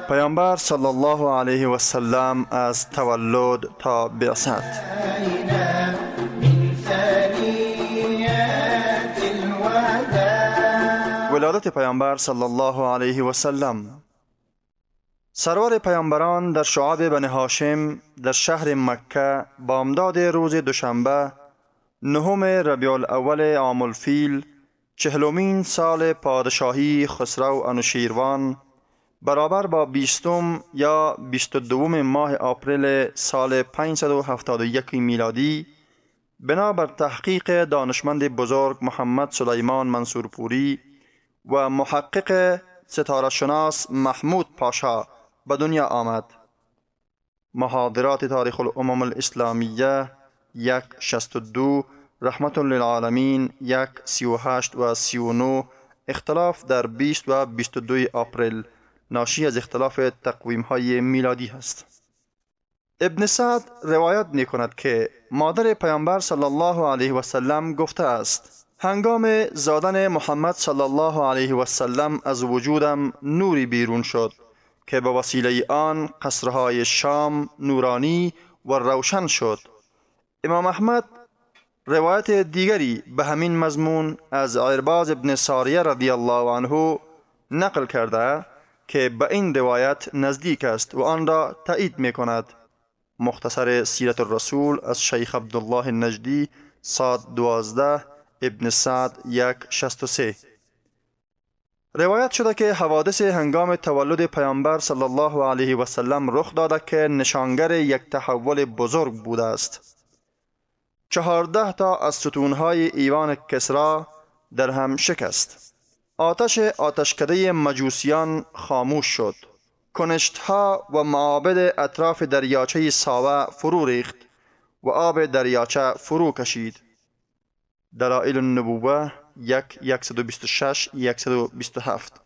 پیامبر صلی الله علیه و سلم از تولد تا بعثت. ولادت پیامبر صلی الله علیه و سلم. سرور پیامبران در شعب بنی هاشم در شهر مکه بامداد روز دوشنبه نهم ربیع الاول عام الفیل، چهلمین سال پادشاهی خسرو انوشیروان، برابر با 20 یا 22 ماه آپریل سال 571 میلادی، بنابر تحقیق دانشمند بزرگ محمد سلیمان منصورپوری و محقق ستاره شناس محمود پاشا به دنیا آمد. محاضرات تاریخ الامم الاسلامیه 162 رحمت للعالمین 138 و 39 اختلاف در 20 و 22 آپریل ناشی از اختلاف تقویم های میلادی است. ابن سعد روایت می کند که مادر پیامبر صلی الله علیه و سلم گفته است: هنگام زادن محمد صلی الله علیه و سلم از وجودم نوری بیرون شد که به وسیله آن قصرهای شام نورانی و روشن شد. امام احمد روایت دیگری به همین مضمون از عرباض ابن ساریه رضی الله عنه نقل کرده که به این روایت نزدیک است و آن را تایید می کند. مختصر سیرت الرسول از شیخ عبدالله النجدی صاد 12 ابن سعد 163. روایت شده که حوادث هنگام تولد پیامبر صلی الله علیه و سلم رخ داده که نشانگر یک تحول بزرگ بوده است. 14 تا از ستونهای ایوان کسری در هم شکست. آتشکده مجوسیان خاموش شد. کنشتها و معابد اطراف دریاچه ساوه فرو ریخت و آب دریاچه فرو کشید. دلائل النبوه 126 127.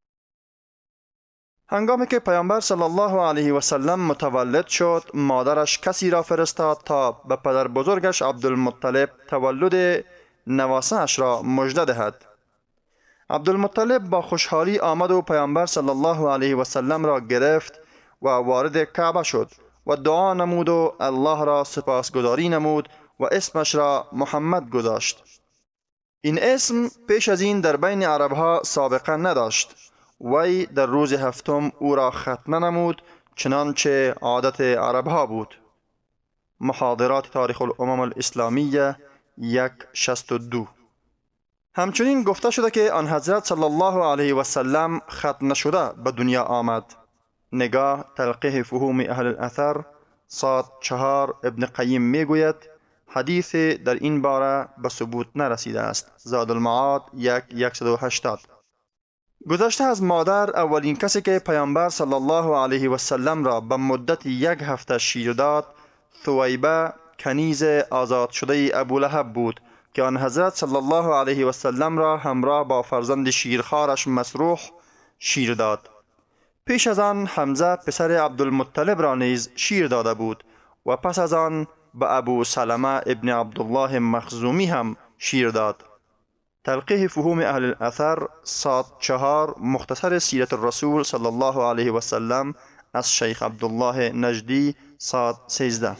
هنگامی که پیامبر صلی الله علیه و سلم متولد شد، مادرش کسی را فرستاد تا به پدر بزرگش عبدالمطلب تولد نواسه اش را مژده دهد. عبدالمطلب با خوشحالی آمد و پیامبر صلی الله علیه و سلم را گرفت و وارد کعبه شد و دعا نمود و الله را سپاسگزاری نمود و اسمش را محمد گذاشت. این اسم پیش از این در بین عربها سابقه نداشت. وی در روز هفتم او را ختنه نمود چنانچه عادت عربها بود. محاضرات تاریخ الامم الاسلامیه 162. همچنین گفته شده که آن حضرت صلی الله علیه و سلم ختنه شده به دنیا آمد. نگاه تلقیح فهوم اهل الاثر صاد 4 ابن قیم می گوید حدیث در این باره به ثبوت نرسیده است. زاد المعاد 180. گذشته از مادر، اولین کسی که پیامبر صلی الله علیه و سلم را به مدت 1 هفته شیر داد ثویبه کنیز آزاد شده ابولهب بود که آن حضرت صلی الله علیه و سلم را همراه با فرزند شیرخوارش مسروح شیر داد. پیش از آن حمزه پسر عبدالمطلب را نیز شیر داده بود و پس از آن به ابو سلمه ابن عبدالله مخزومی هم شیر داد. تلقیح فهوم اهل الاثر صاد 4 مختصر سیرت الرسول صلی الله علیه و سلم از شیخ عبدالله نجدی صاد 13.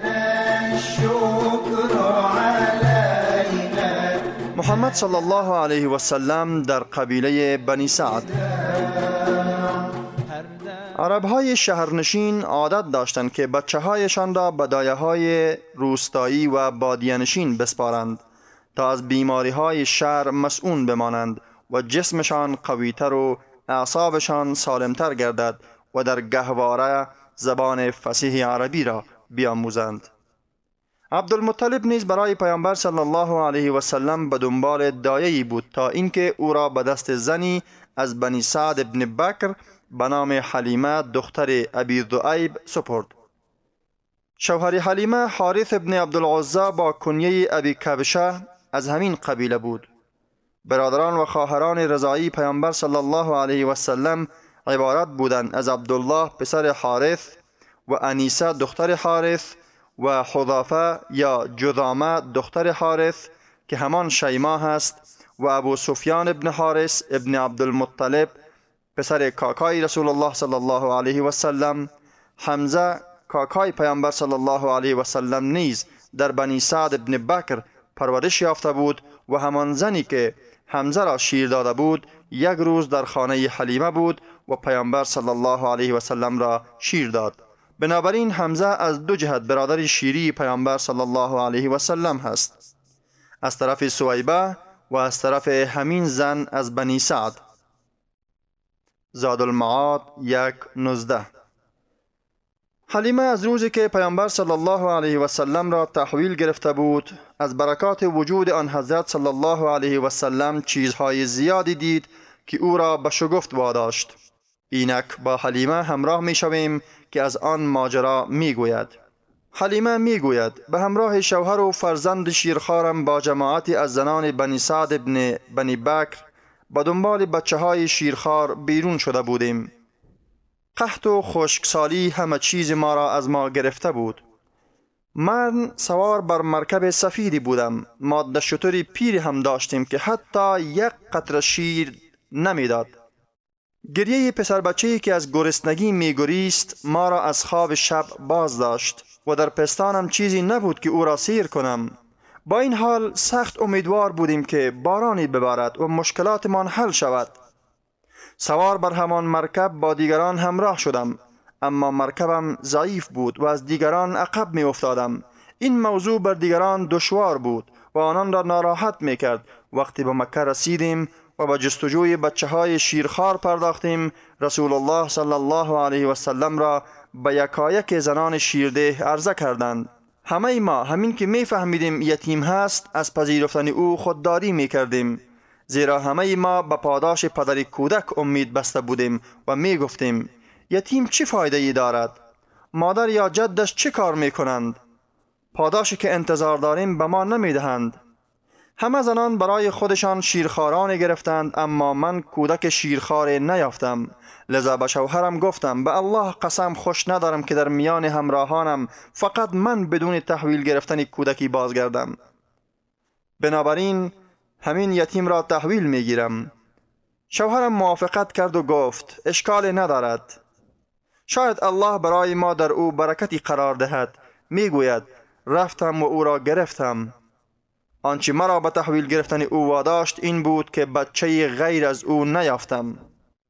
محمد صلی الله علیه و سلم در قبیله بنی سعد. عربهای شهرنشین عادت داشتند که بچه‌هایشان را به دایه‌های روستایی و بادیه‌نشین بسپارند تا از بیماری‌های شهر مسئول بمانند و جسمشان قوی‌تر و اعصابشان سالمتر گردد و در گهواره زبان فصیح عربی را بیاموزند. عبدالمطلب نیز برای پیامبر صلی الله علیه و سلم به دنبال دایه‌ای بود تا اینکه او را به دست زنی از بنی سعد ابن بکر به نام حلیمه دختر ابی ذؤیب سپرد. شوهر حلیمه حارث ابن عبدالعزی با کنیه ابی کبشه از همین قبیله بود. برادران و خواهران رضاعی پیامبر صلی الله علیه و سلم عبارت بودند از عبدالله پسر حارث و انیسه دختر حارث و حذافه یا جذامه دختر حارث که همان شیما هست و ابو سفیان ابن حارث ابن عبدالمطلب پسر کاکای رسول الله صلی الله علیه و سلم. حمزه کاکای پیامبر صلی الله علیه و سلم نیز در بنی سعد ابن بکر پرورش یافته بود و همان زنی که حمزه را شیر داده بود یک روز در خانه حلیمه بود و پیامبر صلی الله علیه و سلم را شیر داد. بنابراین حمزه از دو جهت برادر شیری پیامبر صلی الله علیه و سلم هست، از طرف سویبه و از طرف همین زن از بنی سعد. زاد المعاد 1:19. حلیمه از روزی که پیامبر صلی الله علیه و سلم را تحویل گرفته بود از برکات وجود آن حضرت صلی الله علیه و سلم چیزهای زیادی دید که او را به شگفت واداشت. اینک با حلیمه همراه می شویم که از آن ماجرا می گوید. حلیمه می گوید به همراه شوهر و فرزند شیرخوارم با جماعتی از زنان بنی سعد ابن بنی بکر به دنبال بچه های شیرخوار بیرون شده بودیم. قحط و خشکسالی همه چیز ما را از ما گرفته بود. من سوار بر مرکب سفیدی بودم. ماده شتری پیری هم داشتیم که حتی یک قطره شیر نمیداد. گریه پسر بچه‌ای که از گرسنگی می‌گریست ما را از خواب شب باز داشت و در پستانم چیزی نبود که او را سیر کنم. با این حال سخت امیدوار بودیم که بارانی ببارد و مشکلاتمان حل شود. سوار بر همان مرکب با دیگران همراه شدم، اما مرکبم ضعیف بود و از دیگران عقب می افتادم. این موضوع بر دیگران دشوار بود و آنان را ناراحت می کرد. وقتی به مکه رسیدیم و به جستجوی بچه های شیرخوار پرداختیم، رسول الله صلی الله علیه و سلم را به یکایک زنان شیرده عرضه کردند. همه ما همین که می فهمیدیم یتیم هست از پذیرفتن او خودداری می کردیم، زیرا همه ما به پاداش پدر کودک امید بسته بودیم و می گفتیم یتیم چه فایده ای دارد؟ مادر یا جدش چه کار می کنند؟ پاداشی که انتظار داریم به ما نمی دهند. همه زنان برای خودشان شیرخواران گرفتند، اما من کودک شیرخوار نیافتم. لذا به شوهرم گفتم به الله قسم خوش ندارم که در میان همراهانم فقط من بدون تحویل گرفتن کودکی بازگردم. بنابراین همین یتیم را تحویل می گیرم. شوهرم موافقت کرد و گفت اشکال ندارد. شاید الله برای ما در او برکتی قرار دهد. می گوید رفتم و او را گرفتم. آنچه مرا به تحویل گرفتن او واداشت این بود که بچه غیر از او نیافتم.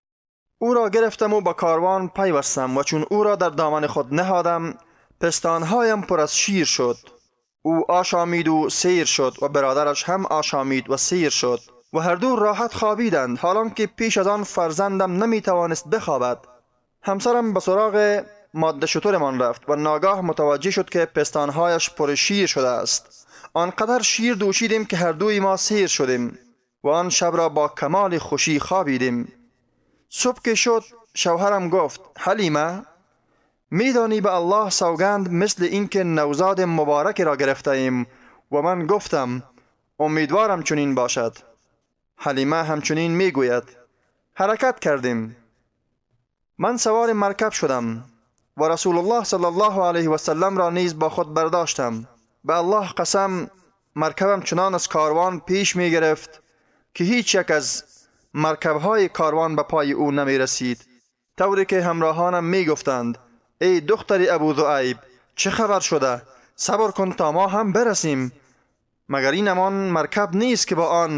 او را گرفتم و به کاروان پیوستم و چون او را در دامن خود نهادم پستانهایم پر از شیر شد. او آشامید و سیر شد و برادرش هم آشامید و سیر شد و هر دو راحت خوابیدند، حالان که پیش از آن فرزندم نمی توانست بخوابد. همسرم به سراغ ماده شترمان رفت و ناگاه متوجه شد که پستانهایش پر شیر شده است. آنقدر شیر دوشیدیم که هر دوی ما سیر شدیم و آن شب را با کمال خوشی خوابیدیم. صبح که شد شوهرم گفت حلیمه میدانی به الله سوگند مثل این که نوزاد مبارک را گرفته ایم و من گفتم امیدوارم چنین باشد. حلیمه همچنین میگوید. حرکت کردیم. من سوار مرکب شدم و رسول الله صلی الله علیه و سلم را نیز با خود برداشتم. به الله قسم مرکبم چنان از کاروان پیش می گرفت که هیچ یک از مرکبهای کاروان به پای او نمی رسید، طوری که همراهانم می گفتند ای دختر ابو ذؤیب چه خبر شده؟ صبر کن تا ما هم برسیم. مگر این همان مرکب نیست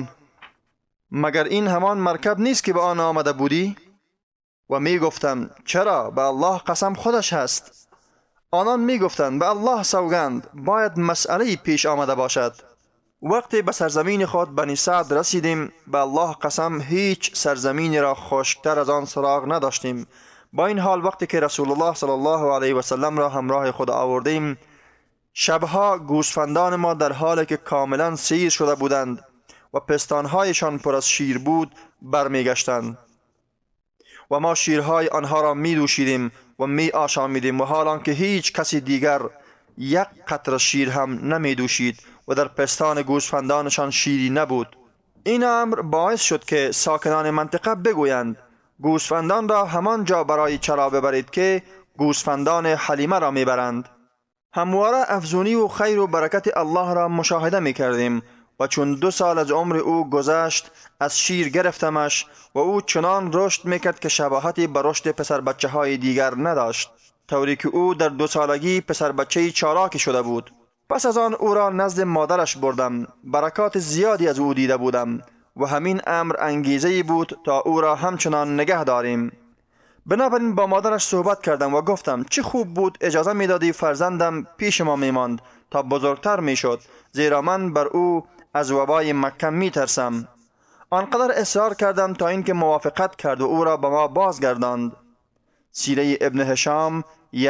که به آن آمده بودی؟ و می گفتم چرا؟ به الله قسم خودش هست. آنان می گفتند به الله سوگند باید مسئله پیش آمده باشد. وقتی به سرزمین خود بنی سعد رسیدیم به الله قسم هیچ سرزمینی را خشکتر از آن سراغ نداشتیم. با این حال وقتی که رسول الله صلی الله علیه و سلم را همراه خود آوردیم شبها گوسفندان ما در حالی که کاملا سیر شده بودند و پستانهایشان پر از شیر بود برمیگشتند و ما شیرهای آنها را می دوشیدیم و می آشامیدیم و حالان که هیچ کسی دیگر یک قطره شیر هم نمی دوشید و در پستان گوسفندانشان شیری نبود. این امر باعث شد که ساکنان منطقه بگویند گوسفندان را همان جا برای چرا ببرید که گوسفندان حلیمه را می برند. همواره افزونی و خیر و برکت الله را مشاهده می کردیم و چون 2 سال از عمر او گذشت از شیر گرفتمش و او چنان رشد میکرد که شباهتی به رشد پسر بچه های دیگر نداشت، طوری که او در 2 سالگی پسر بچه چالاکی شده بود. پس از آن او را نزد مادرش بردم، برکات زیادی از او دیده بودم و همین امر انگیزه‌ای بود تا او را همچنان نگه داریم. بنابراین با مادرش صحبت کردم و گفتم چه خوب بود اجازه میدادی فرزندم پیش ما میماند تا بزرگتر میشد، زیرا من بر او از وبای مکه میترسم. آنقدر اصرار کردم تا اینکه موافقت کرد و او را به ما بازگرداند. سیره ابن هشام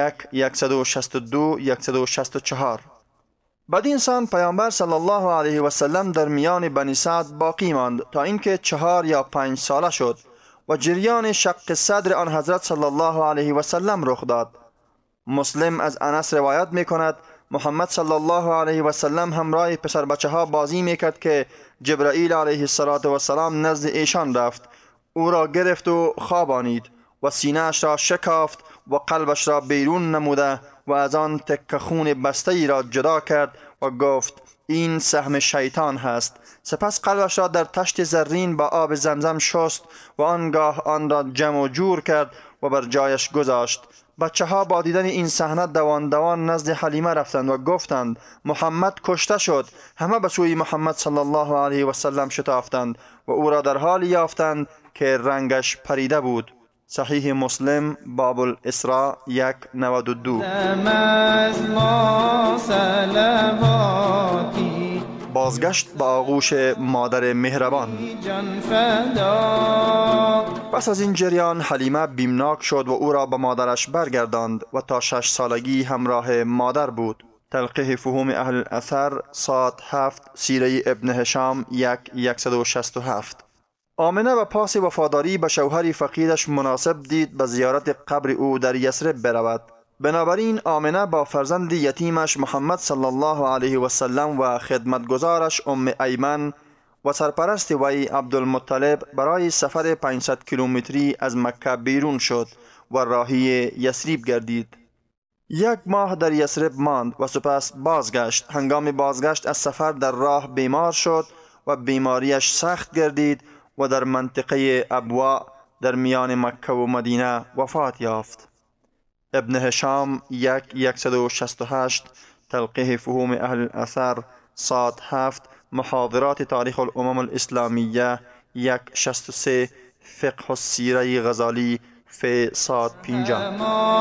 162-164. بدین سان پیامبر صلی الله علیه و سلم در میان بنی سعد باقی ماند تا اینکه 4 یا 5 ساله شد و جریان شق صدر آن حضرت صلی الله علیه و سلم رخ داد. مسلم از انس روایت می کند محمد صلی الله علیه و سلم همراه پسر بچه ها بازی می کرد که جبرائیل علیه السلام نزد ایشان رفت، او را گرفت و خوابانید و سینه‌اش را شکافت و قلبش را بیرون نموده و از آن تکه خون بسته ای را جدا کرد و گفت این سهم شیطان هست. سپس قلبش را در تشت زرین با آب زمزم شست و آنگاه آن را جمع و جور کرد و بر جایش گذاشت. بچه ها با دیدن این صحنه دوان دوان نزد حلیمه رفتند و گفتند محمد کشته شد. همه به سوی محمد صلی الله علیه و سلم شتافتند و او را در حالی یافتند که رنگش پریده بود. صحیح مسلم باب الاسراء 192. بازگشت به آغوش مادر مهربان. پس از این جریان حلیمه بیمناک شد و او را به مادرش برگرداند و تا 6 سالگی همراه مادر بود. تلقیح فهوم اهل الاثر صاد 7 سیره ابن هشام 167. آمنه و پاس وفاداری به شوهر فقیدش مناسب دید به زیارت قبر او در یثرب برود. بنابراین آمنه با فرزند یتیمش محمد صلی الله علیه و سلم و خدمتگزارش ام ایمن و سرپرست وی عبدالمطلب برای سفر 500 کیلومتری از مکه بیرون شد و راهی یثرب گردید. 1 ماه در یثرب ماند و سپس بازگشت. هنگام بازگشت از سفر در راه بیمار شد و بیماریش سخت گردید و در منطقه ابواء در میان مکه و مدینه وفات یافت. ابن هشام 168 تلقیح فهوم اهل الاثر صاد 7 محاضرات تاریخ الامم الاسلامیه 163 فقه السیره غزالی فی صاد 50.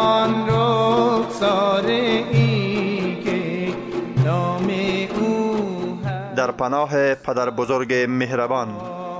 در پناه پدر بزرگ مهربان.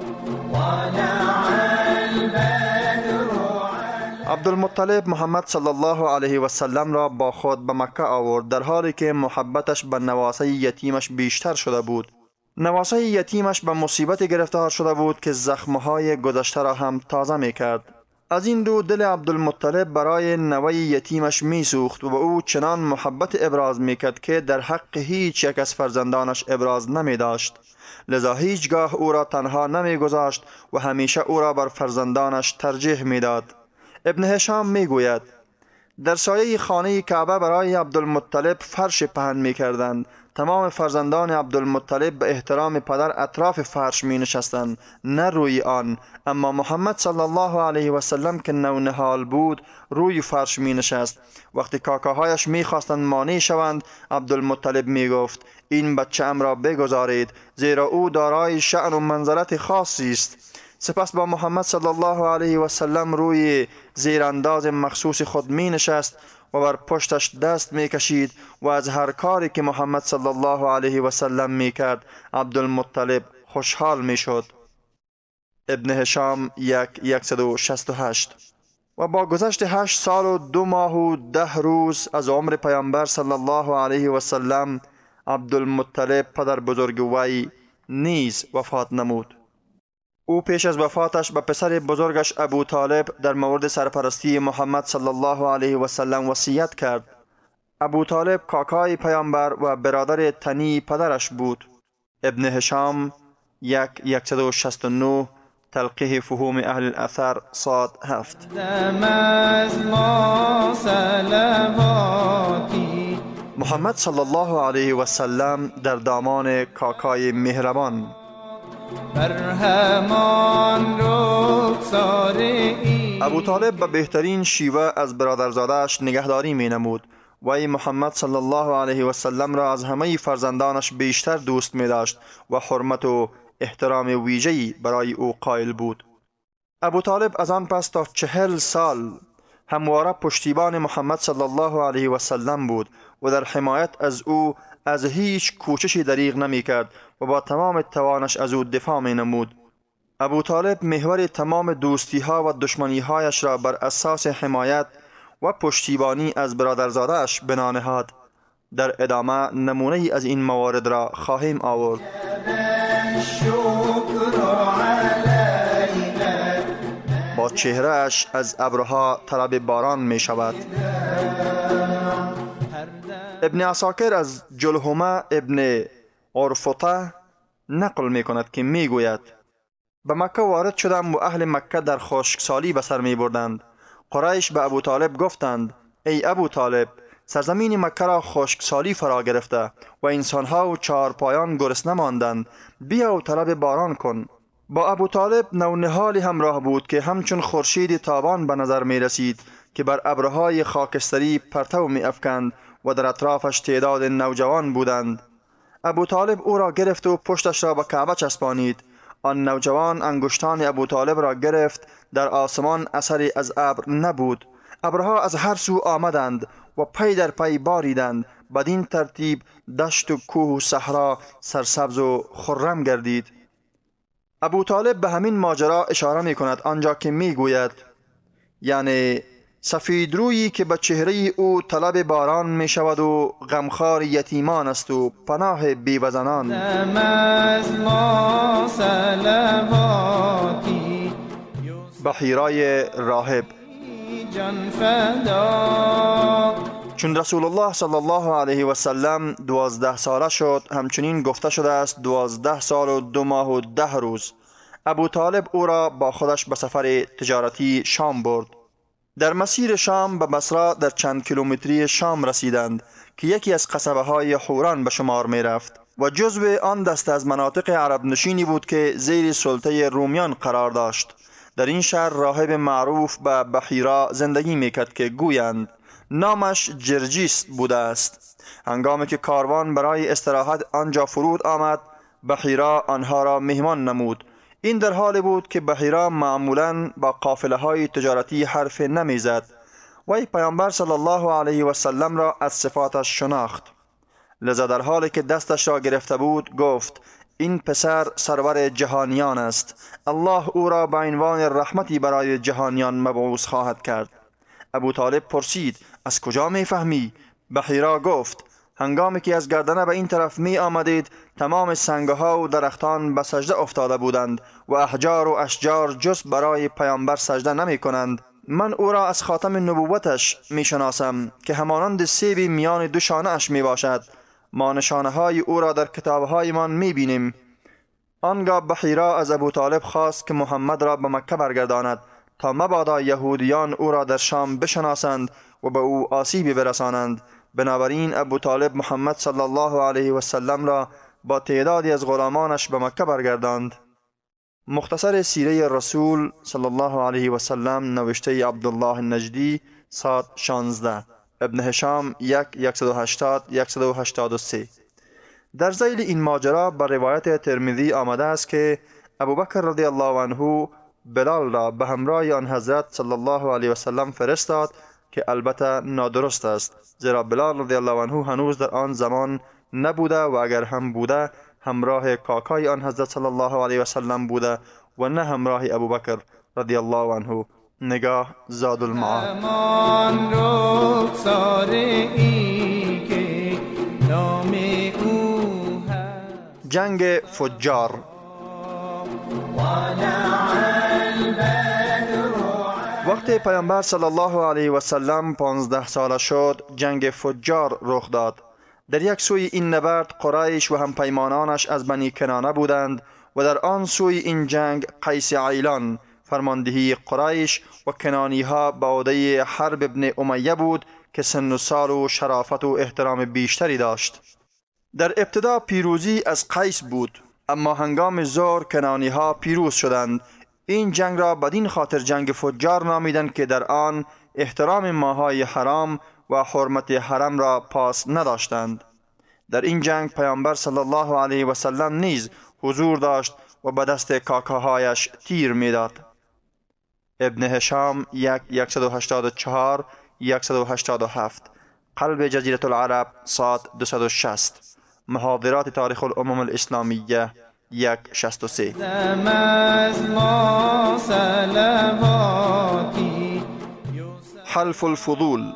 عبدالمطلب محمد صلی الله علیه و سلم را با خود به مکه آورد در حالی که محبتش به نواسه یتیمش بیشتر شده بود. نواسه یتیمش به مصیبت گرفتار شده بود که زخمهای گذشته را هم تازه می کرد. از این دو دل عبدالمطلب برای نوه یتیمش می سوخت و به او چنان محبت ابراز می کرد که در حق هیچ یک از فرزندانش ابراز نمی داشت. لذا هیچگاه او را تنها نمی گذاشت و همیشه او را بر فرزندانش ترجیح می داد. ابن هشام می گوید در سایه خانه کعبه برای عبدالمطلب فرش پهن می کردند. تمام فرزندان عبدالمطلب به احترام پدر اطراف فرش می نشستند، نه روی آن، اما محمد صلی الله علیه و سلم که نونهال بود روی فرش می نشست. وقتی کاکاهایش می خواستند مانع شوند عبدالمطلب می گفت این بچه ام را بگذارید زیرا او دارای شأن و منزلت خاصی است. سپس با محمد صلی الله علیه و سلم روی زیرانداز مخصوص خود می نشست و بر پشتش دست می کشید و از هر کاری که محمد صلی الله علیه و سلم می کرد عبدالمطلب خوشحال می شد. ابن هشام 168. و با گذشت 8 سال و 2 ماه و 10 روز از عمر پیامبر صلی الله علیه و سلم عبدالمطلب پدر بزرگ وی نیز وفات نمود. او پیش از وفاتش به پسر بزرگش ابو طالب در مورد سرپرستی محمد صلی الله علیه و سلم وصیت کرد. ابو طالب کاکای پیامبر و برادر تنی پدرش بود. ابن هشام 169 تلقیح فهوم اهل الاثر صاد 7. محمد صلی الله علیه و سلم در دامان کاکای مهربان. ابو طالب به بهترین شیوه از برادرزاده‌اش نگهداری می نمود و ای محمد صلی الله علیه و سلم را از همه فرزندانش بیشتر دوست می داشت و حرمت و احترام ویژه‌ای برای او قائل بود. ابو طالب از آن پس تا 40 سال همواره پشتیبان محمد صلی الله علیه و سلم بود و در حمایت از او از هیچ کوششی دریغ نمی کرد و با تمام توانش از او دفاع می نمود. ابو طالب محور تمام دوستی ها و دشمنی هایش را بر اساس حمایت و پشتیبانی از برادرزاده‌اش بنا نهاد. در ادامه نمونه ای از این موارد را خواهیم آورد. با چهره اش از ابرها طلب باران می شود. ابن عساکر از جلحمه ابن عرفطه نقل می کند که می گوید به مکه وارد شدم و اهل مکه در خشکسالی به سر می بردند. قریش به ابو طالب گفتند ای ابو طالب، سرزمین مکه را خشکسالی فرا گرفته و انسانها و چهارپایان گرسنه ماندند، بیا و طلب باران کن. با ابو طالب نونهالی همراه بود که همچون خورشید تابان به نظر می رسید که بر ابرهای خاکستری پرتو می افکند و در اطرافش تعداد نوجوان بودند. ابو طالب او را گرفت و پشتش را به کعبه چسبانید. آن نوجوان انگشتان ابو طالب را گرفت. در آسمان اثری از ابر نبود. ابرها از هر سو آمدند و پی در پی باریدند. بدین ترتیب دشت و کوه و صحرا سرسبز و خرم گردید. ابو طالب به همین ماجرا اشاره می کند آنجا که می گوید یعنی سفید رویی که به چهره او طلب باران می شود و غمخوار یتیمان است و پناه بیوزنان. بحیرای راهب. چون رسول الله صلی الله علیه و سلم 12 ساله شد، همچنین گفته شده است 12 سال و 2 ماه و 10 روز، ابو طالب او را با خودش به سفر تجارتی شام برد. در مسیر شام به بصره در چند کیلومتری شام رسیدند که یکی از قصبه های حوران به شمار می رفت و جزو آن دسته از مناطق عرب نشینی بود که زیر سلطه رومیان قرار داشت. در این شهر راهب معروف به بحیرا زندگی می کرد که گویند نامش جرجیس بوده است. هنگامی که کاروان برای استراحت آنجا فرود آمد، بحیرا آنها را مهمان نمود. این در حالی بود که بحیرا معمولاً با قافله های تجارتی حرف نمیزد. وی پیامبر صلی الله علیه و سلم را از صفاتش شناخت. لذا در حالی که دستش را گرفته بود گفت این پسر سرور جهانیان است. الله او را به عنوان رحمتی برای جهانیان مبعوث خواهد کرد. ابو طالب پرسید از کجا می فهمی؟ بحیرا گفت هنگامی که از گردنه به این طرف می آمدید تمام سنگها و درختان به سجده افتاده بودند و احجار و اشجار جز برای پیامبر سجده نمی کنند. من او را از خاتم نبوتش می شناسم که همانند سیب میان دو شانه اش می باشد. ما نشانه های او را در کتابهای من می بینیم. آنگاه بحیرا از ابو طالب خواست که محمد را به مکه برگرداند تا مبادا یهودیان او را در شام بشناسند و به او آسیبی برسانند. بنابراین ابو طالب محمد صلی الله علیه و سلم را با تعدادی از غلامانش به مکه برگرداند. مختصر سیره رسول صلی الله علیه و سلم نوشته عبدالله النجدی سات 16 ابن هشام 180-183. در ذیل این ماجرا بر روایت ترمذی آمده است که ابوبکر رضی الله عنه بلال را به همراه آن حضرت صلی الله علیه و سلم فرستاد که البته نادرست است، زیرا بلال رضی الله عنه هنوز در آن زمان نبوده و اگر هم بوده همراه کاکای آن حضرت صلی الله علیه و سلم بوده و نه همراه ابوبکر رضی الله عنه. نگاه زاد المعاد. جنگ فجار. وقتی پیامبر صلی الله علیه و سلم 15 ساله شد، جنگ فجار رخ داد. در یک سوی این نبرد قریش و همپیمانانش از بنی کنانه بودند و در آن سوی این جنگ قیس عیلان فرماندهی قریش و کنانی ها به عهده حرب ابن امیه بود که سن و سال و شرافت و احترام بیشتری داشت. در ابتدا پیروزی از قیس بود، اما هنگام ظهر کنانی ها پیروز شدند. این جنگ را بدین خاطر جنگ فجار نامیدند که در آن احترام ماهای حرام و حرمت حرم را پاس نداشتند. در این جنگ پیامبر صلی الله علیه و سلم نیز حضور داشت و به دست کاکاهایش تیر میداد. ابن هشام 184 187 قلب جزیره العرب صاد 260 محاضرات تاریخ الامم الاسلامیه 163 حلف الفضول.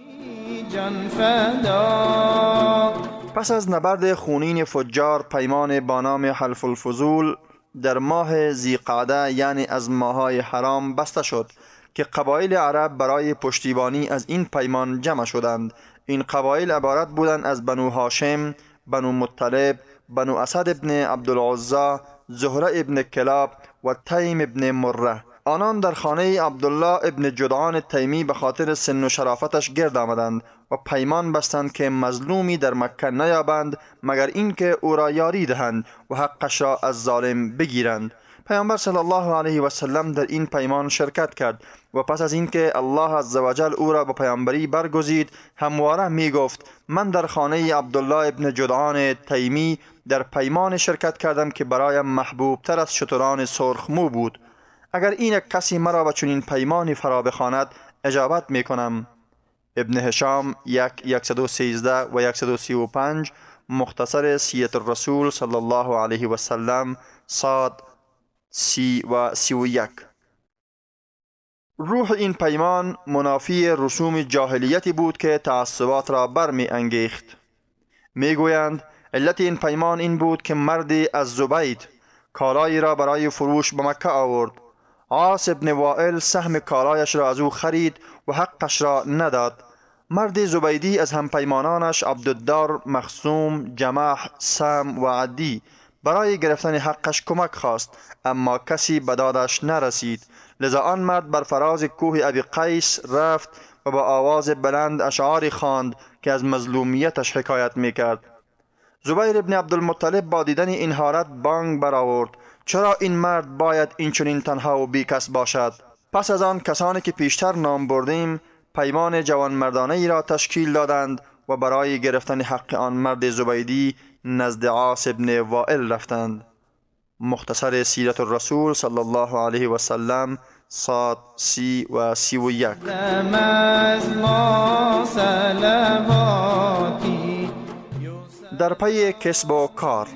پس از نبرد خونین فجار پیمان با نام حلف الفضول در ماه ذی‌قعده یعنی از ماهای حرام بسته شد که قبایل عرب برای پشتیبانی از این پیمان جمع شدند. این قبایل عبارت بودند از بنو هاشم، بنو مطلب، بنو اسد ابن عبدالعزا، زهره ابن کلاب و تیم ابن مره. آنان در خانه عبدالله ابن جدعان تیمی به خاطر سن و شرافتش گرد آمدند و پیمان بستند که مظلومی در مکه نیابند مگر اینکه او را یاری دهند و حقش را از ظالم بگیرند. پیامبر صلی الله علیه و سلم در این پیمان شرکت کرد و پس از اینکه الله عزوجل او را به پیامبری برگزید همواره می گفت من در خانه عبدالله ابن جدعان تیمی در پیمان شرکت کردم که برایم محبوب تر از شتران سرخمو بود. اگر این کسی مرا به چنین پیمانی فرا بخواند اجابت می کنم. ابن هشام 113 و 135 مختصر سیرت الرسول صلی الله علیه و سلم صاد 30 و 31. روح این پیمان منافی رسوم جاهلیتی بود که تعصبات را برمی انگیخت. می گویند علت این پیمان این بود که مردی از زبید کالایی را برای فروش به مکه آورد. عاص ابن وائل سهم کالایش را از او خرید و حقش را نداد. مرد زبیدی از همپیمانانش عبدالدار، مخزوم، جماح، سم و عدی برای گرفتن حقش کمک خواست، اما کسی به دادش نرسید. لذا آن مرد بر فراز کوه ابی قیس رفت و با آواز بلند اشعاری خواند که از مظلومیتش حکایت میکرد. زبیر ابن عبدالمطلب با دیدن این حالت بانگ برآورد: چرا این مرد باید این چنین تنها و بیکس باشد؟ پس از آن کسانی که پیشتر نام بردیم پیمان جوانمردانه ای را تشکیل دادند و برای گرفتن حق آن مرد زبیدی نزد عاص ابن وائل رفتند. مختصر سیرت الرسول صلی الله علیه و سلم صاد 30 و 31. در پی کسب و کار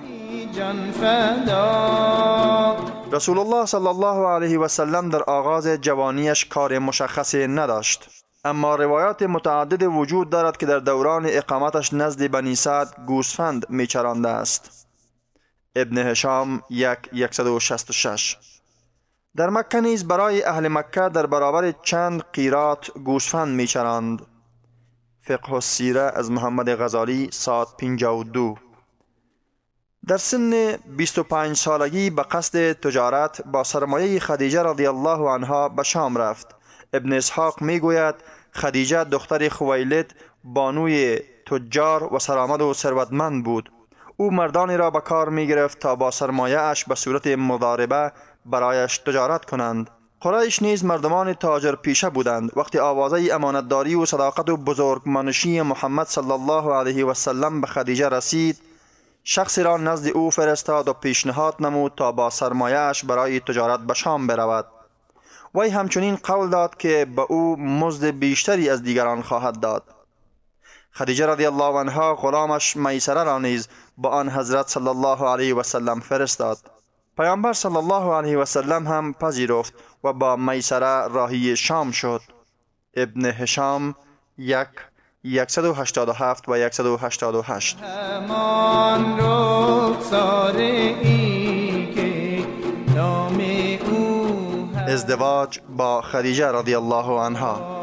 رسول الله صلی الله علیه و سلم در آغاز جوانیش کار مشخصی نداشت، اما روایات متعدد وجود دارد که در دوران اقامتش نزد بنی سعد گوسفند میچرانده است. ابن هشام 166. در مکه نیز برای اهل مکه در برابر چند قیرات گوسفند میچراند. فقه السیره از محمد غزالی صاد 52. در سن 25 سالگی به قصد تجارت با سرمایه خدیجه رضی الله عنها به شام رفت. ابن اسحاق می گوید خدیجه دختر خویلد بانوی تجار و سرآمد و ثروتمند بود. او مردانی را به کار می گرفت تا با سرمایه اش به صورت مضاربه برایش تجارت کنند. قریش نیز مردمان تاجر پیشه بودند. وقتی آوازه امانتداری و صداقت و بزرگمنشی محمد صلی الله علیه و سلم به خدیجه رسید، شخصی را نزد او فرستاد و پیشنهاد نمود تا با سرمایه اش برای تجارت به شام برود. وی همچنین قول داد که به او مزد بیشتری از دیگران خواهد داد. خدیجه رضی الله عنها غلامش میسره را نیز با آن حضرت صلی الله علیه و سلم فرستاد. پیامبر صلی الله علیه و سلم هم پذیرفت و با میسره راهی شام شد. ابن هشام 187 و 188. ازدواج با خدیجه رضی الله عنها.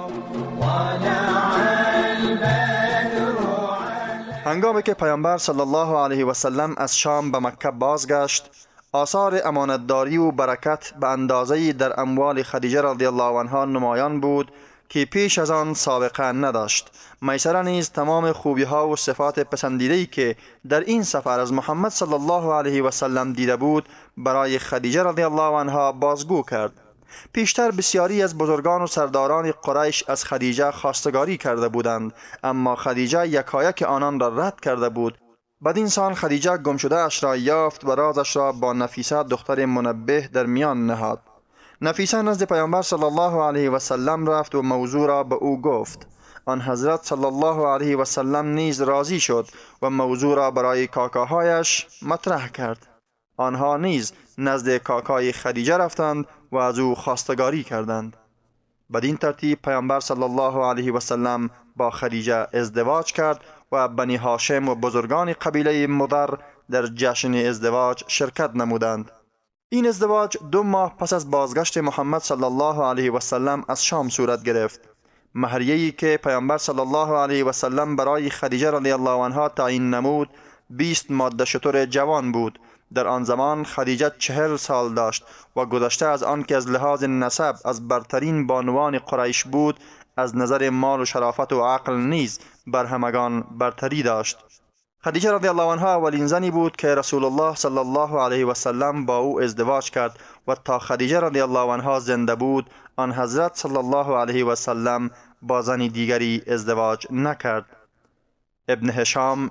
هنگامی که پیامبر صلی الله علیه و سلم از شام به مکه بازگشت، آثار امانتداری و برکت به اندازه‌ای در اموال خدیجه رضی الله عنها نمایان بود که پیش از آن سابقه نداشت. میسره نیز تمام خوبی ها و صفات پسندیده‌ای که در این سفر از محمد صلی الله علیه و سلم دیده بود برای خدیجه رضی الله عنها بازگو کرد. پیشتر بسیاری از بزرگان و سرداران قریش از خدیجه خواستگاری کرده بودند، اما خدیجه یکایک آنان را رد کرده بود. بدین سان خدیجه گم شده اش را یافت و رازش را با نفیسه دختر منبه در میان نهاد. نفیسه نزد پیامبر صلی الله علیه و سلم رفت و موضوع را به او گفت. آن حضرت صلی الله علیه و سلم نیز راضی شد و موضوع را برای کاکاهایش مطرح کرد. آنها نیز نزد کاکای خدیجه رفتند و از او خواستگاری کردند. بدین ترتیب پیامبر صلی الله علیه و سلم با خدیجه ازدواج کرد و بنی هاشم و بزرگان قبیله مضر در جشن ازدواج شرکت نمودند. این ازدواج 2 ماه پس از بازگشت محمد صلی الله علیه و سلم از شام صورت گرفت. مهریه‌ای که پیامبر صلی الله علیه و سلم برای خدیجه رضی الله عنها تعیین نمود 20 ماده شتر جوان بود. در آن زمان خدیجه 40 سال داشت و گذشته از آن که از لحاظ نسب از برترین بانوان قریش بود، از نظر مال و شرافت و عقل نیز بر همگان برتری داشت. خدیجه رضی الله عنها اولین زنی بود که رسول الله صلی الله علیه و سلم با او ازدواج کرد و تا خدیجه رضی الله عنها زنده بود آن حضرت صلی الله علیه و سلم با زنی دیگری ازدواج نکرد. ابن هشام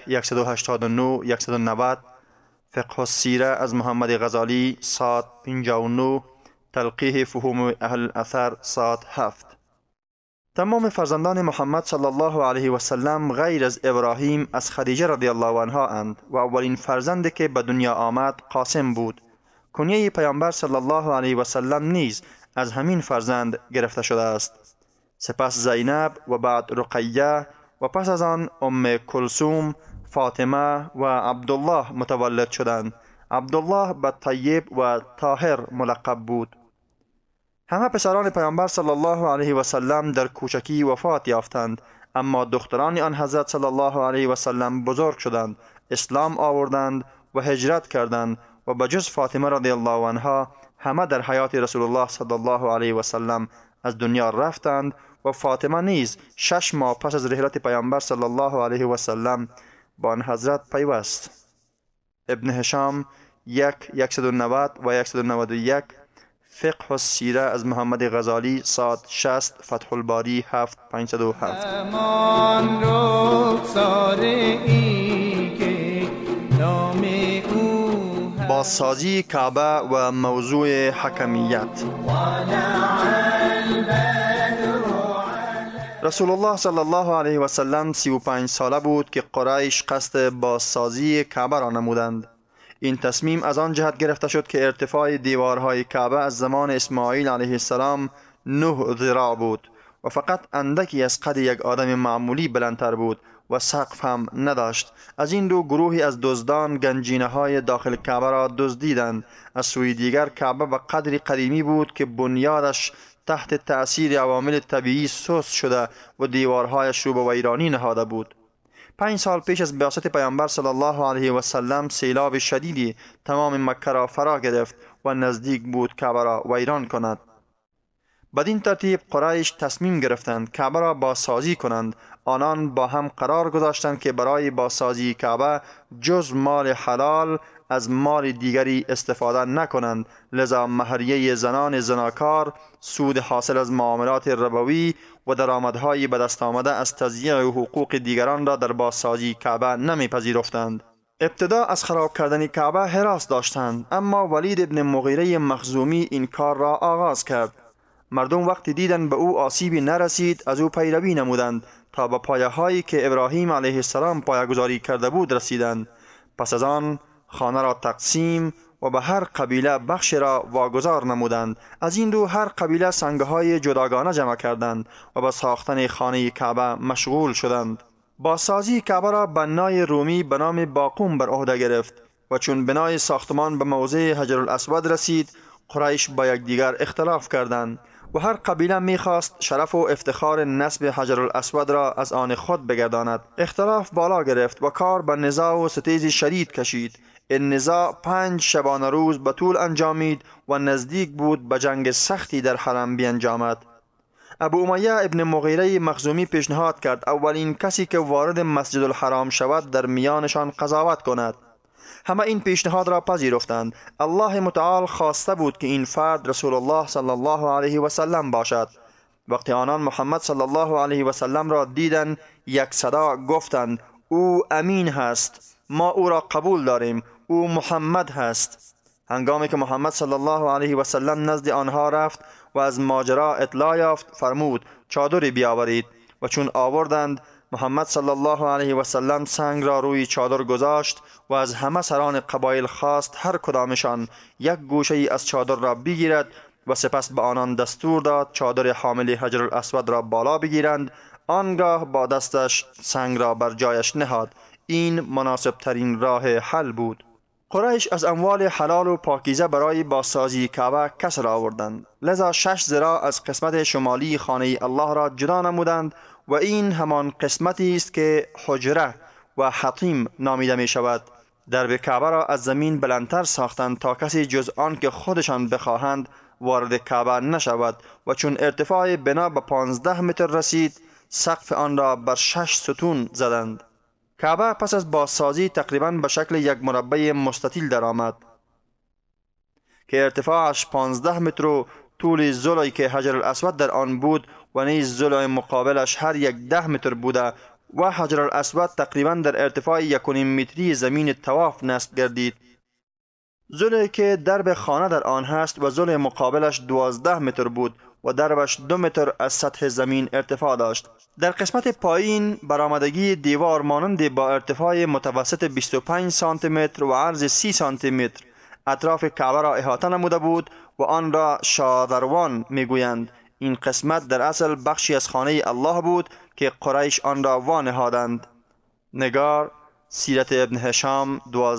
189 190 فقه السیره از محمد غزالی صاد 59 تلقیح فهوم اهل الاثر صاد 7. تمام فرزندان محمد صلی الله علیه و سلم غیر از ابراهیم از خدیجه رضی الله عنها اند و اولین فرزندی که به دنیا آمد قاسم بود. کنیه پیامبر صلی الله علیه و سلم نیز از همین فرزند گرفته شده است. سپس زینب و بعد رقیه و پس از آن کلثوم، فاطمه و عبدالله متولد شدند. عبدالله به طیب و طاهر ملقب بود. همه پسران پیامبر صلی الله علیه و سلم در کوچکی وفات یافتند، اما دختران آن حضرت صلی الله علیه و سلم بزرگ شدند، اسلام آوردند و هجرت کردند و بجز فاطمه رضی الله عنها همه در حیات رسول الله صلی الله علیه و سلم از دنیا رفتند و فاطمه نیز 6 ماه پس از رحلت پیامبر صلی الله علیه و سلم با آن حضرت پیوست. ابن هشام 190 و 191 فقه السیره از محمد غزالی صاد 60 فتح الباری 7 507. بازسازی کعبه و موضوع حکمیت. رسول الله صلی الله علیه و سلم 35 ساله بود که قریش قصد بازسازی کعبه را نمودند. این تصمیم از آن جهت گرفته شد که ارتفاع دیوارهای کعبه از زمان اسماعیل علیه السلام 9 ذراع بود و فقط اندکی از قد یک آدم معمولی بلندتر بود و سقف هم نداشت. از این دو گروهی از دزدان گنجینه های داخل کعبه را دزدیدند. از سوی دیگر کعبه به قدری قدیمی بود که بنیادش تحت تأثیر عوامل طبیعی سست شده و دیوارهایش رو به ویرانی نهاده بود. 5 سال پیش از بعثت پیامبر صلی الله علیه و سلم سیلاب شدیدی تمام مکه را فرا گرفت و نزدیک بود کعبه را ویران کند. بدین ترتیب قریش تصمیم گرفتند کعبه را بازسازی کنند. آنان با هم قرار گذاشتند که برای بازسازی کعبه جز مال حلال از مال دیگری استفاده نکنند، لذا مهریه زنان زناکار، سود حاصل از معاملات ربوی و درآمدهای به دست آمده از تضییع حقوق دیگران را در بازسازی کعبه نمیپذیرفتند. ابتدا از خراب کردن کعبه هراس داشتند، اما ولید ابن مغیره مخزومی این کار را آغاز کرد. مردم وقتی دیدند به او آسیبی نرسید از او پیروی نمودند تا به پایه هایی که ابراهیم علیه السلام پایه‌گذاری کرده بود رسیدند. پس از آن خانه را تقسیم و به هر قبیله بخش را واگذار نمودند. از این دو هر قبیله سنگهای جداگانه جمع کردند و به ساختن خانه کعبه مشغول شدند. بازسازی کعبه را بنای رومی به نام باقوم بر عهده گرفت و چون بنای ساختمان به موضع حجر الاسود رسید، قریش با یکدیگر اختلاف کردند و هر قبیله می‌خواست شرف و افتخار نصب حجر الاسود را از آن خود بگرداند. اختلاف بالا گرفت و کار به نزاع و ستیز شدید کشید. این نزاع 5 شبانه روز به طول انجامید و نزدیک بود به جنگ سختی در حرم بیانجامد. ابو امیه ابن مغیره مخزومی پیشنهاد کرد اولین کسی که وارد مسجد الحرام شود در میانشان قضاوت کند. همه این پیشنهاد را پذیرفتند. الله متعال خواسته بود که این فرد رسول الله صلی الله علیه و سلم باشد. وقتی آنان محمد صلی الله علیه و سلم را دیدند، یک صدا گفتند او امین هست، ما او را قبول داریم، او محمد هست. هنگامی که محمد صلی الله علیه و سلم نزد آنها رفت و از ماجرا اطلاع یافت، فرمود چادری بیاورید و چون آوردند محمد صلی الله علیه و سلم سنگ را روی چادر گذاشت و از همه سران قبایل خواست هر کدامشان یک گوشه ای از چادر را بگیرد و سپس به آنان دستور داد چادر حامل حجر الاسود را بالا بگیرند. آنگاه با دستش سنگ را بر جایش نهاد. این مناسب ترین راه حل بود. قریش از اموال حلال و پاکیزه برای بازسازی کعبه کسر آوردند، لذا 6 ذراع از قسمت شمالی خانه الله را جدا نمودند و این همان قسمتی است که حجره و حطیم نامیده می شود. درب کعبه را از زمین بلندتر ساختند تا کسی جز آن که خودشان بخواهند وارد کعبه نشود و چون ارتفاع بنا به 15 متر رسید، سقف آن را بر 6 ستون زدند. کعبه پس از بازسازی تقریباً به شکل یک مربع مستطیل درآمد که ارتفاعش 15 متر و طول ضلعی که حجر الاسود در آن بود و نیز ضلع مقابلش هر یک 10 متر بوده و حجر الاسود تقریباً در ارتفاع 1.5 متری زمین طواف نصب گردید. ضلعی که درب خانه در آن هست و ضلع مقابلش 12 متر بود و دربش 2 متر از سطح زمین ارتفاع داشت. در قسمت پایین برآمدگی دیوار مانند با ارتفاع متوسط 25 سانتی متر و عرض 30 سانتی متر اطراف کعبه را احاطه نموده بود و آن را شادروان میگویند. این قسمت در اصل بخشی از خانه الله بود که قریش آن را وانهادند. نگار سیرت ابن هشام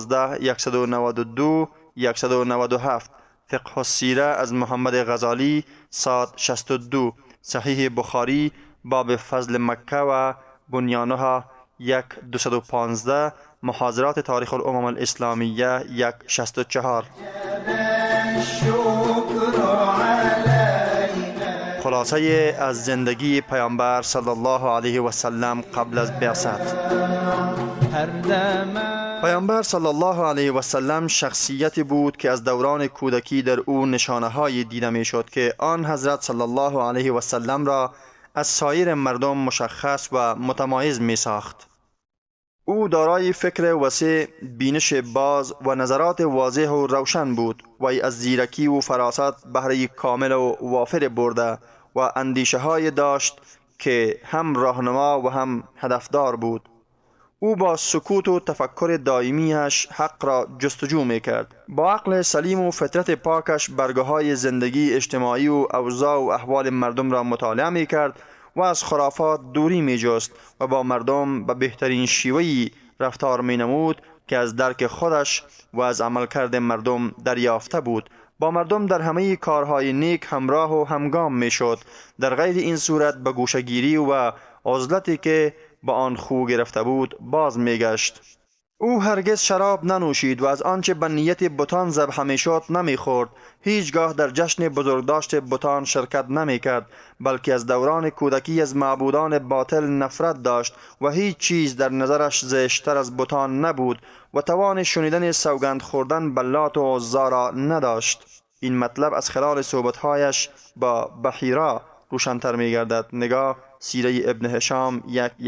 12-192-197 فقه السیره از محمد غزالی صاد 62 صحیح بخاری باب فضل مکه و بنیانها 1-215 محاضرات تاریخ الامم الاسلامیه 1-64. خلاصه از زندگی پیامبر صلی الله علیه و سلم قبل از بعثت. پیامبر صلی الله علیه و سلم شخصیتی بود که از دوران کودکی در او نشانه‌هایی دیده می‌شد که آن حضرت صلی الله علیه و سلم را از سایر مردم مشخص و متمایز می‌ساخت. او دارای فکر وسیع، بینش باز و نظرات واضح و روشن بود. وی از زیرکی و فراست بهره کامل و وافر برده و اندیشه‌های داشت که هم راهنما و هم هدفدار بود. او با سکوت و تفکر دائمیش حق را جستجو می‌کرد. با عقل سلیم و فطرت پاکش برگه‌های زندگی اجتماعی و اوضاع و احوال مردم را مطالعه می‌کرد و از خرافات دوری می‌جست و با مردم به بهترین شیوهی رفتار می‌نمود که از درک خودش و از عملکرد مردم دریافته بود. با مردم در همه کارهای نیک همراه و همگام می‌شد. در غیر این صورت به گوشه‌گیری و عزلتی که با آن خو گرفته بود باز میگشت. او هرگز شراب ننوشید و از آنچه به نیت بتان ذبح میشد نمیخورد. هیچگاه در جشن بزرگداشت بتان شرکت نمیکرد، بلکه از دوران کودکی از معبودان باطل نفرت داشت و هیچ چیز در نظرش زشتر از بتان نبود و توان شنیدن سوگند خوردن به لات و عزی را نداشت. این مطلب از خلال صحبتهایش با بحیرا روشن‌تر می‌گردد. نگاه سیره ابن هشام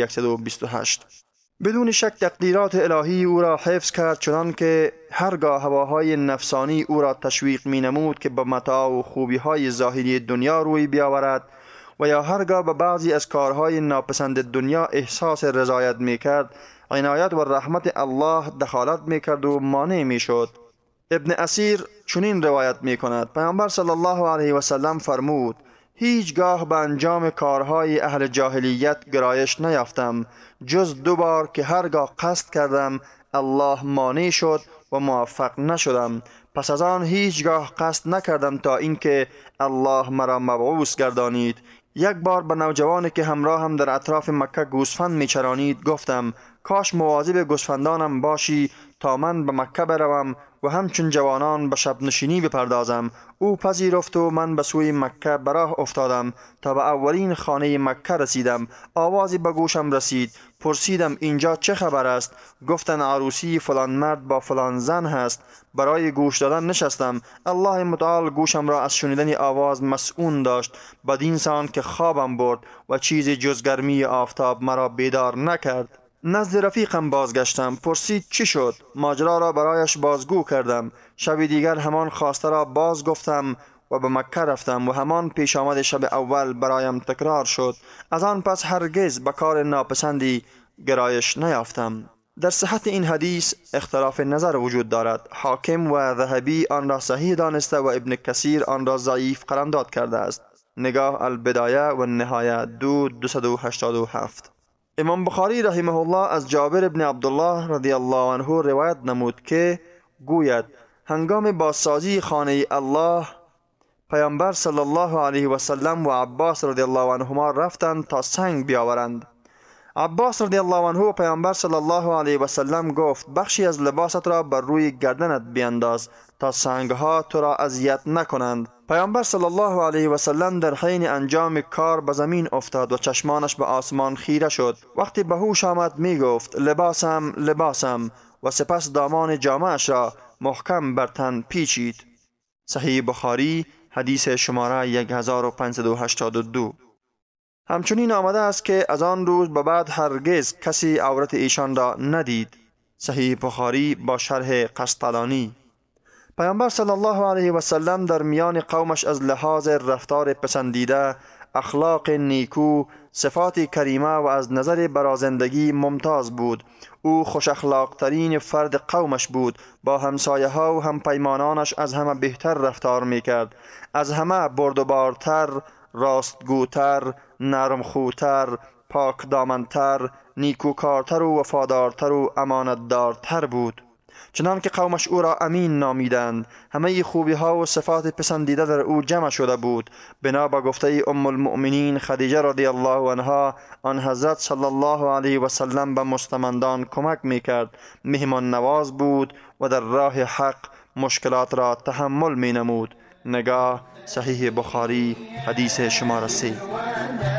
1-128. بدون شک تقدیرات الهی او را حفظ کرد، چنان که هرگاه هواهای نفسانی او را تشویق می‌نمود که به متاع و خوبی‌های ظاهری دنیا روی بیاورد و یا هرگاه به بعضی از کارهای ناپسند دنیا احساس رضایت می‌کرد، عنایت و رحمت الله دخالت می‌کرد و مانع می‌شد. ابن اسیر چنین روایت می‌کند: پیامبر صلی الله علیه و سلم فرمود: هیچگاه به انجام کارهای اهل جاهلیت گرایش نیافتم جز 2 بار که هرگاه قصد کردم الله مانع شد و موفق نشدم. پس از آن هیچگاه قصد نکردم تا اینکه الله مرا مبعوث گردانید. یک بار به نوجوانی که همراهم در اطراف مکه گوسفند میچرانید گفتم: کاش مواظب گوسفندانم باشی تا من به مکه بروم و همچون جوانان به شب نشینی بپردازم. او پذیرفت و من به سوی مکه به راه افتادم تا به اولین خانه مکه رسیدم. آوازی به گوشم رسید. پرسیدم اینجا چه خبر است؟ گفتند عروسی فلان مرد با فلان زن هست. برای گوش دادن نشستم. الله متعال گوشم را از شنیدن آواز مسئول داشت، بدین سان که خوابم برد و چیزی جز گرمی آفتاب مرا بیدار نکرد. نزد رفیقم بازگشتم. پرسید چی شد؟ ماجرا را برایش بازگو کردم. شب دیگر همان خواسته را باز گفتم و به مکه رفتم و همان پیش آمد شب اول برایم تکرار شد. از آن پس هرگز به کار ناپسندی گرایش نیافتم. در صحت این حدیث اختلاف نظر وجود دارد. حاکم و ذهبی آن را صحیح دانسته و ابن کثیر آن را ضعیف قلمداد کرده است. نگاه البدایه و النهایه 287. امام بخاری رحمه الله از جابر ابن عبدالله رضی الله عنه روایت نمود که گوید هنگام بازسازی خانه الله پیامبر صلی الله علیه و سلم و عباس رضی الله عنهما رفتند تا سنگ بیاورند. عباس رضی الله عنه و پیامبر صلی الله علیه و سلم گفت بخشی از لباست را بر روی گردنت بینداز تا سنگها تو را اذیت نکنند. پیامبر صلی الله علیه و سلم در حین انجام کار به زمین افتاد و چشمانش به آسمان خیره شد. وقتی به هوش آمد می گفت لباسم لباسم و سپس دامان جامه‌اش را محکم بر تن پیچید. صحیح بخاری حدیث شماره 1582. همچنین آمده است که از آن روز به بعد هرگز کسی عورت ایشان را ندید. صحیح بخاری با شرح قسطلانی. پیامبر صلی الله علیه و سلم در میان قومش از لحاظ رفتار پسندیده، اخلاق نیکو، صفات کریمه و از نظر برازندگی ممتاز بود. او خوش اخلاق ترین فرد قومش بود. با همسایه ها و هم پیمانانش از همه بهتر رفتار میکرد. از همه بردبارتر، راستگوتر، نرمخوتر، پاک دامنتر، نیکوکارتر و وفادارتر و امانتدارتر بود. چنان که قومش او را امین نامیدند. همه خوبی ها و صفات پسندیده در او جمع شده بود. بنا به گفته ام المؤمنین خدیجه رضی الله عنها، آن حضرت صلی الله علیه و سلم به مستمندان کمک میکرد، مهمان نواز بود و در راه حق مشکلات را تحمل می نمود. نگاه صحیح بخاری حدیث شماره 3.